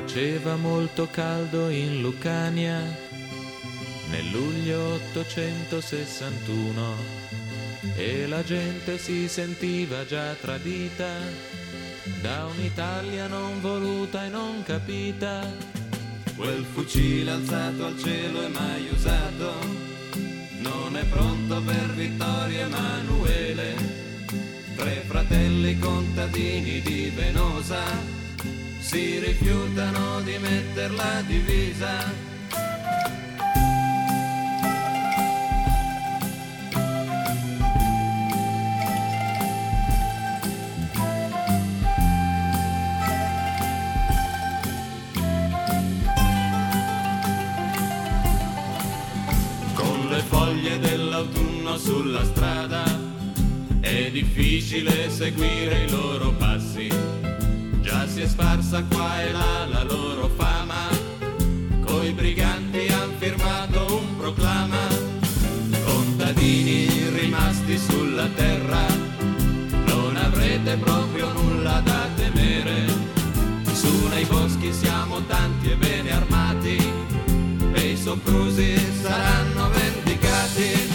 Faceva molto caldo in Lucania nel luglio 861 e la gente si sentiva già tradita da un'Italia non voluta e non capita. Quel fucile alzato al cielo e mai usato non è pronto per vittoria Emanuele. 3 fratelli contadini di Venosa si rifiutano di metter la divisa. Con le foglie dell'autunno sulla strada è difficile seguire i loro passi. Già si è sparsa qua e là la loro fama, coi briganti han firmato un proclama. Contadini rimasti sulla terra, non avrete proprio nulla da temere. Su nei boschi siamo tanti e bene armati, e i soprusi saranno vendicati.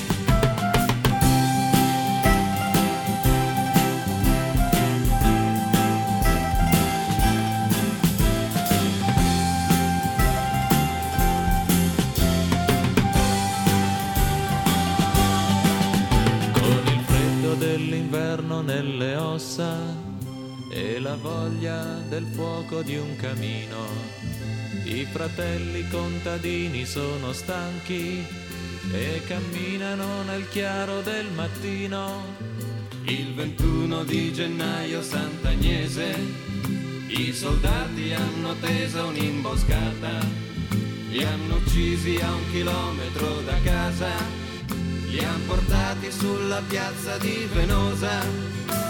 Dell'inverno nelle ossa e la voglia del fuoco di un camino, i fratelli contadini sono stanchi e camminano nel chiaro del mattino. Il 21 di gennaio Sant'Agnese i soldati hanno teso un'imboscata, li hanno uccisi a 1 chilometro da casa, li han portati sulla piazza di Venosa.